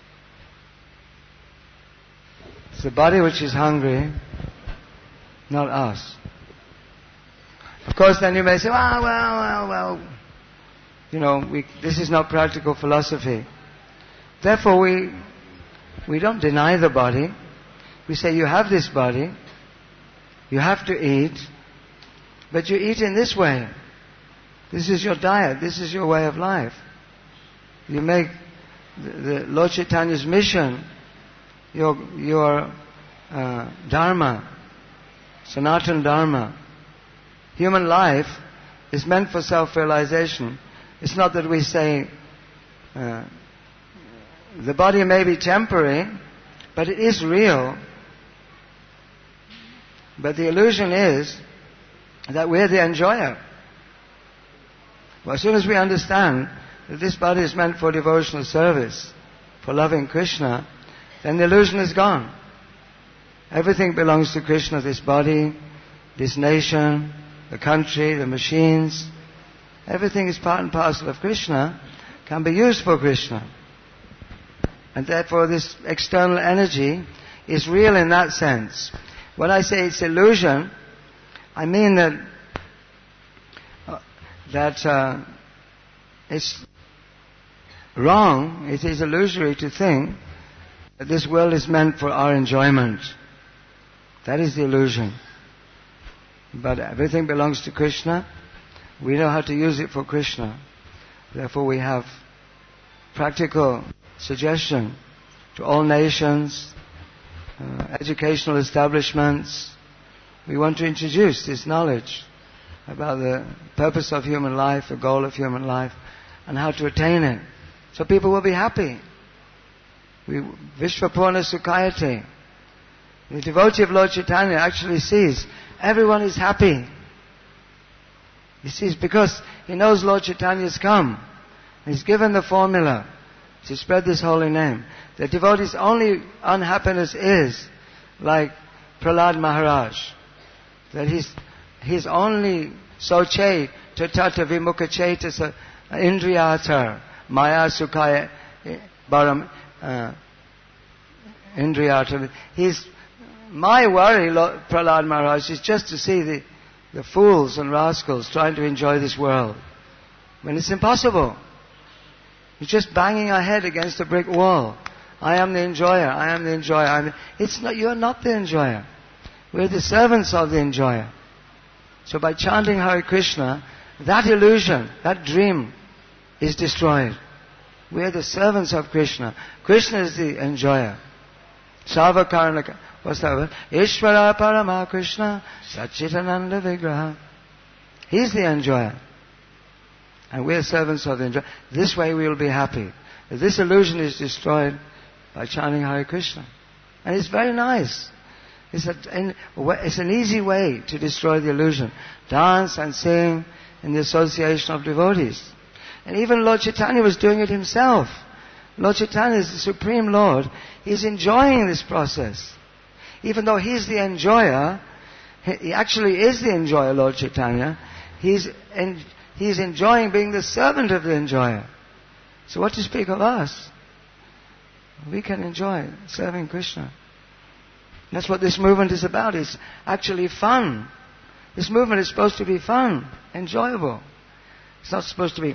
It's the body which is hungry, not us. Of course, then you may say, well, this is not practical philosophy. Therefore, we don't deny the body. We say, you have this body, you have to eat, but you eat in this way. This is your diet, this is your way of life. You make the Lord Chaitanya's mission your dharma, Sanatana Dharma. Human life is meant for self-realization. It's not that we say, the body may be temporary, But it is real. But the illusion is that we're the enjoyer. Well, as soon as we understand that this body is meant for devotional service, for loving Krishna, then the illusion is gone. Everything belongs to Krishna, this body, this nation, the country, the machines. Everything is part and parcel of Krishna, can be used for Krishna. And therefore this external energy is real in that sense. When I say it's illusion, I mean that it's wrong, it is illusory to think that this world is meant for our enjoyment. That is the illusion. But everything belongs to Krishna. We know how to use it for Krishna. Therefore we have practical suggestion to all nations, educational establishments. We want to introduce this knowledge about the purpose of human life, the goal of human life, and how to attain it. So people will be happy. Vishvapurna Sukhayate. The devotee of Lord Chaitanya actually sees everyone is happy. He sees because he knows Lord Chaitanya has come. He's given the formula to spread this holy name. The devotee's only unhappiness is like Prahlad Maharaj. That he's only soche tatata vimukha cetasa indriyata maya sukhaya baram indriyata. My worry, Prahlad Maharaj, is just to see the fools and rascals trying to enjoy this world. When it's impossible. You're just banging our head against a brick wall. I am the enjoyer, I am the enjoyer. You're not the enjoyer. We're the servants of the enjoyer. So by chanting Hare Krishna, that illusion, that dream is destroyed. We're the servants of Krishna. Krishna is the enjoyer. Sarvakaranaka. What's that word? Ishvara Parama Krishna Satchitananda Vigraha. He's the enjoyer. And we're servants of the enjoyer. This way we will be happy. This illusion is destroyed by chanting Hare Krishna. And it's very nice. It's an easy way to destroy the illusion. Dance and sing in the association of devotees. And even Lord Chaitanya was doing it himself. Lord Chaitanya is the Supreme Lord. He's enjoying this process. Even though he's the enjoyer, he actually is the enjoyer, Lord Chaitanya. He's enjoying being the servant of the enjoyer. So what to speak of us? We can enjoy serving Krishna. That's what this movement is about. It's actually fun. This movement is supposed to be fun, enjoyable. It's not supposed to be...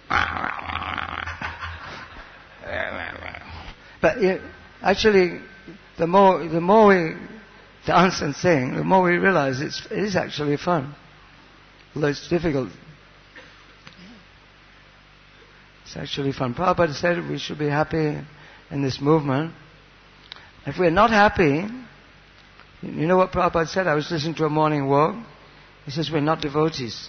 But actually, the more we dance and sing, the more we realize it is actually fun. Although it's difficult. It's actually fun. Prabhupada said we should be happy in this movement. If we're not happy, you know what Prabhupada said? I was listening to a morning walk. He says we're not devotees.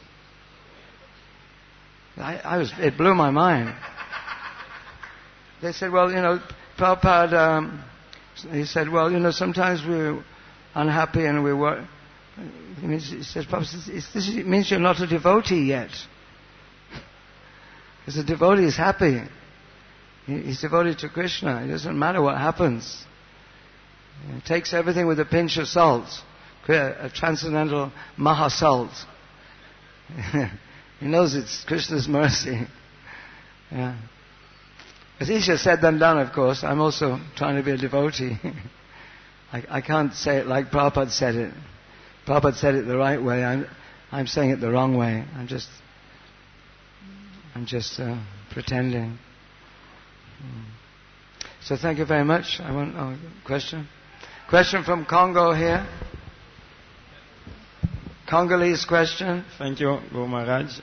It blew my mind. They said, well, Prabhupada, he said, well, sometimes we're unhappy and we work. He says, Prabhupada, it means you're not a devotee yet. Because the devotee is happy. He's devoted to Krishna. It doesn't matter what happens. He takes everything with a pinch of salt. A transcendental maha salt. He knows it's Krishna's mercy. Yeah. It's easier said than done, of course. I'm also trying to be a devotee. I can't say it like Prabhupada said it. Prabhupada said it the right way. I'm saying it the wrong way. I'm just pretending. So thank you very much. I want a question. Question from Congo here. Congolese question. Thank you, Guru Maharaj.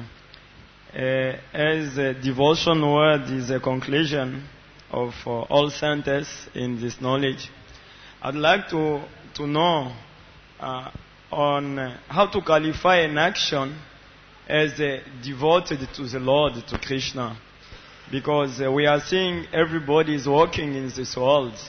As a devotion word is a conclusion of all centers in this knowledge, I'd like to know on how to qualify an action as devoted to the Lord, to Krishna. Because we are seeing everybody is walking in this world.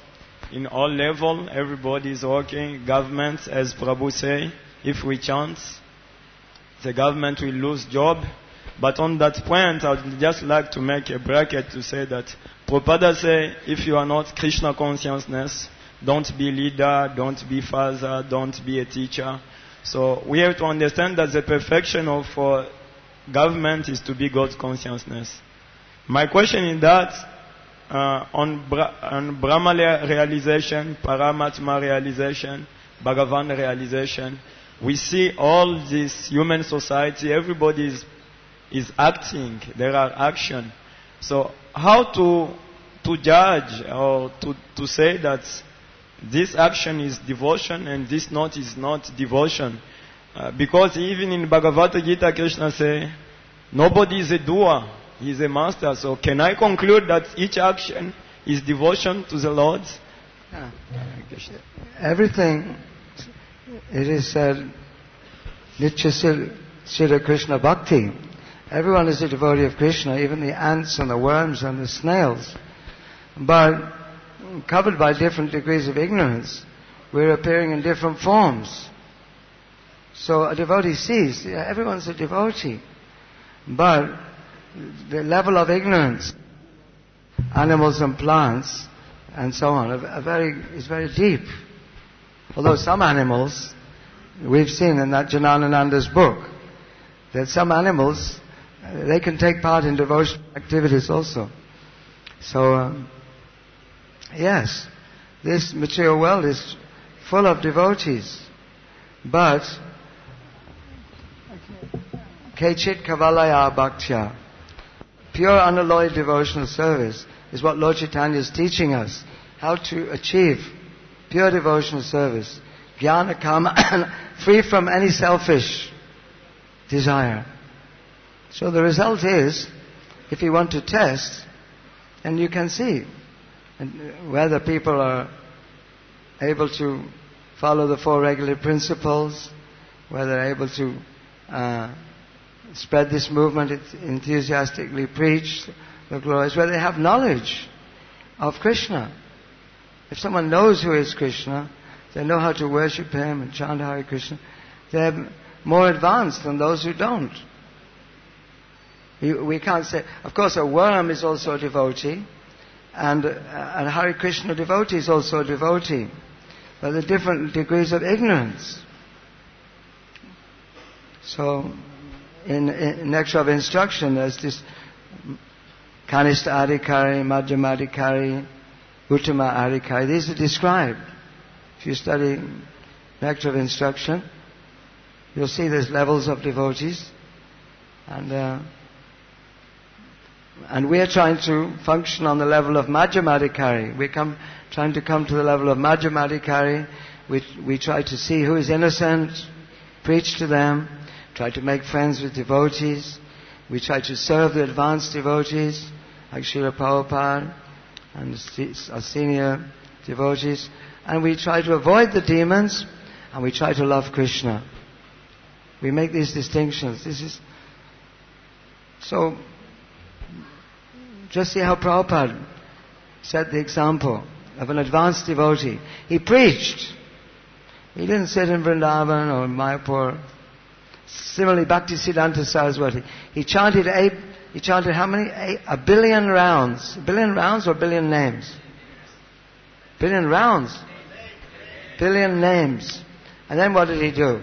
in all level. Everybody is working. Governments, as Prabhu say, if we chant, the government will lose job. But on that point, I would just like to make a bracket to say that Prabhupada say, if you are not Krishna consciousness, don't be leader, don't be father, don't be a teacher. So we have to understand that the perfection of government is to be God's consciousness. My question is that on Brahma realization, Paramatma realization, Bhagavan realization, we see all this human society, everybody is acting, there are action. So how to judge or to say that this action is devotion and this is not devotion? Because even in Bhagavad Gita, Krishna say, nobody is a doer, he is a master. So can I conclude that each action is devotion to the Lord? Yeah. Everything, it is said, Nitya Siddha Krishna Bhakti. Everyone is a devotee of Krishna, even the ants and the worms and the snails. But covered by different degrees of ignorance, we're appearing in different forms. So a devotee sees, everyone's a devotee. But the level of ignorance, animals and plants and so on, is very deep. Although some animals, we've seen in that Jananananda's book, that some animals, they can take part in devotional activities also. So, yes, this material world is full of devotees. But, Kechit Kavalaya Bhaktya, pure unalloyed devotional service is what Lord Chaitanya is teaching us. How to achieve pure devotional service. Jnana Kama, free from any selfish desire. So the result is, if you want to test, and you can see whether people are able to follow the four regular principles, whether they're able to spread this movement, enthusiastically preach the glories, whether they have knowledge of Krishna. If someone knows who is Krishna, they know how to worship Him and chant Hare Krishna, they're more advanced than those who don't. We can't say, of course a worm is also a devotee, and a Hare Krishna devotee is also a devotee, but the different degrees of ignorance. So, in Nectar of Instruction, there's this Kanishta Adhikari, Madhyama Adhikari, Uttama Adhikari. These are described. If you study Nectar of Instruction, you'll see there's levels of devotees, and we're trying to function on the level of Madhyama Adhikari. We're trying to come to the level of Madhyama Adhikari. We try to see who is innocent, preach to them, try to make friends with devotees. We try to serve the advanced devotees, like Srila Prabhupada and our senior devotees. And we try to avoid the demons, and we try to love Krishna. We make these distinctions. So, just see how Prabhupada set the example of an advanced devotee. He preached. He didn't sit in Vrindavan or Mayapur. Similarly, Bhaktisiddhanta Saraswati. He chanted how many? 1 billion rounds. 1 billion rounds or 1 billion names? 1 billion rounds. 1 billion names. And then what did he do?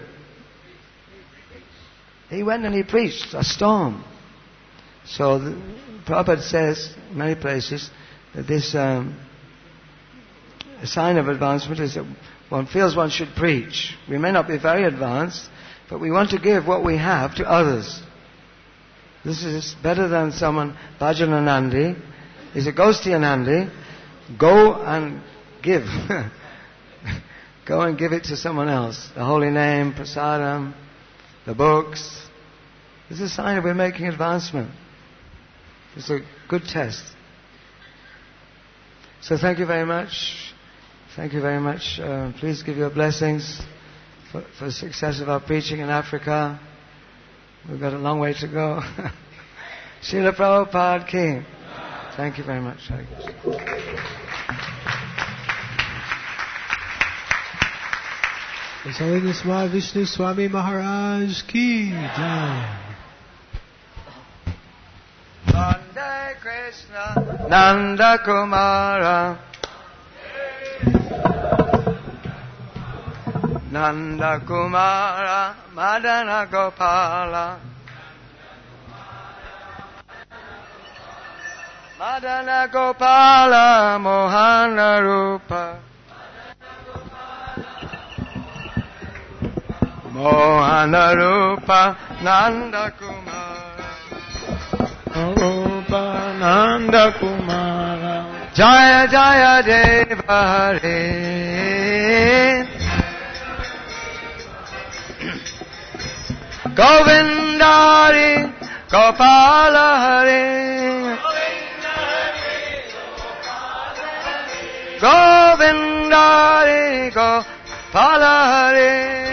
He went and he preached a storm. So Prabhupada says in many places that this a sign of advancement is that one feels one should preach. We may not be very advanced, but we want to give what we have to others. This is better than someone, Bhajananandi, is a Ghostianandi. Go and give. Go and give it to someone else. The holy name, prasadam, the books. This is a sign that we're making advancement. It's a good test. So thank you very much. Thank you very much. Please give your blessings for the success of our preaching in Africa. We've got a long way to go. Srila Prabhupada Ki. Thank you very much. His Holiness Mahavishnu Swami Maharaj ki jai. Vande Krishna Nanda Kumara Nanda Kumara Madana Gopala Madana Gopala Mohana Rupa Mohana Rupa Nanda Kumara Rupa Nanda Kumara Jaya Jaya Deva Hare Govindari Gopala Hare Govindari Gopala Hare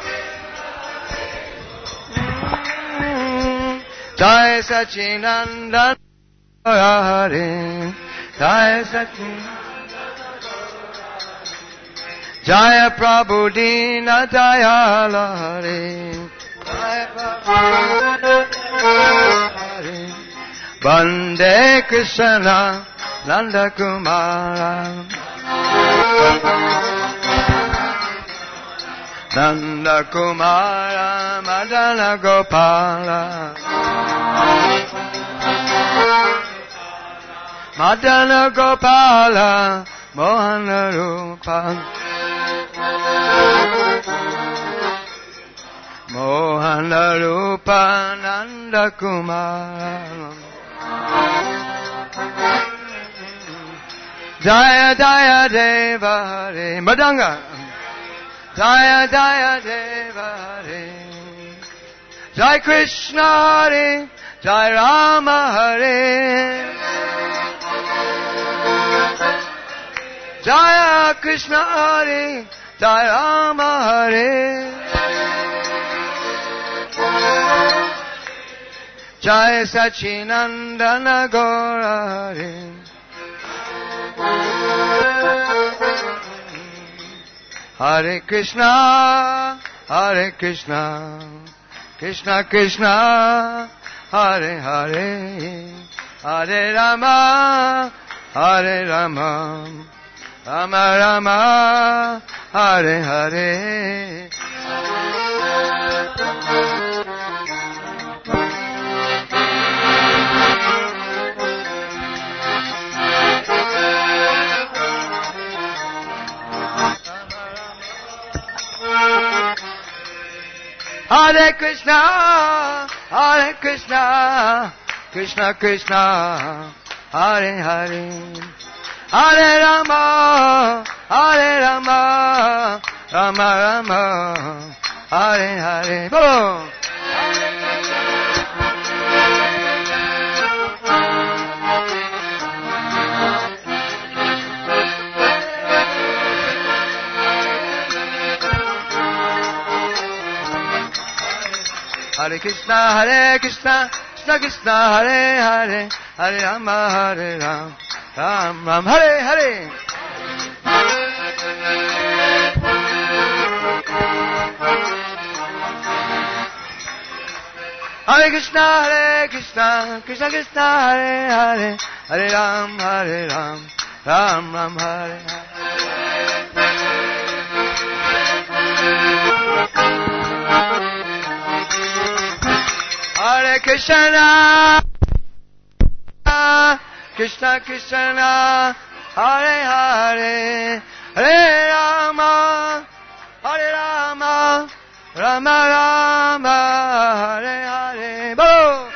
Jai Sachinandan Hare Jai Sachinandan Jaya Prabhu Dina Dayala Hare Jaya Prabhu Hare Vande Krishna Nanda Kumara Nanda Kumara Madana Gopala Madana Gopala Mohana Rupa Mohana Rupa Nanda Kumara Jaya Jaya Deva Hare Madanga Jaya Jaya Deva Hare Jai Krishna Hare Jai Rama Hare Jaya Krishna Hare Jai Rama Hare Jai Sachinandana Gaura Hare Hare Krishna Krishna Krishna Hare Hare Hare Rama Rama Rama Hare Hare Hare Krishna Krishna Krishna Hare Hare Hare Rama Rama Rama Hare Hare Bolo Hare Krishna Krishna Krishna Hare Hare Hare Rama Ram Ram Hare Hare Hare Krishna Krishna Krishna Hare Hare Hare Ram Ram Ram Hare Hare Hare Krishna Krishna Krishna Hare Hare Hare Rama Rama Rama Hare Hare Bolo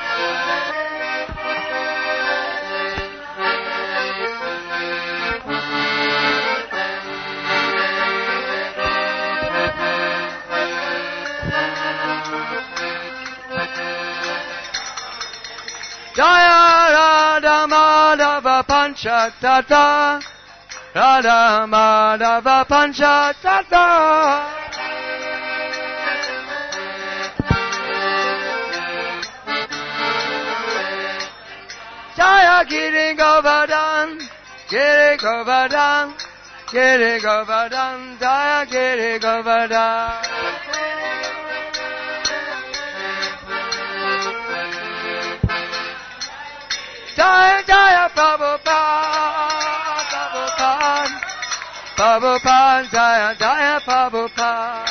Jaya Radha Madhava Panchatata Radha Madhava Panchatata Jaya Giri Govardhan Giri Govardhan, Jaya Giri Govardhan. Jaya Jaya Prabhupada, Prabhupada, Prabhupada, Jaya Jaya Prabhupada.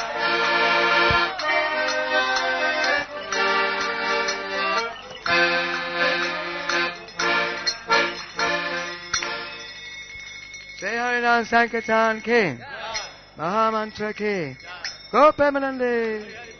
Jai Harinam Sankirtan ki, Mahamantra ki, Go Premanande.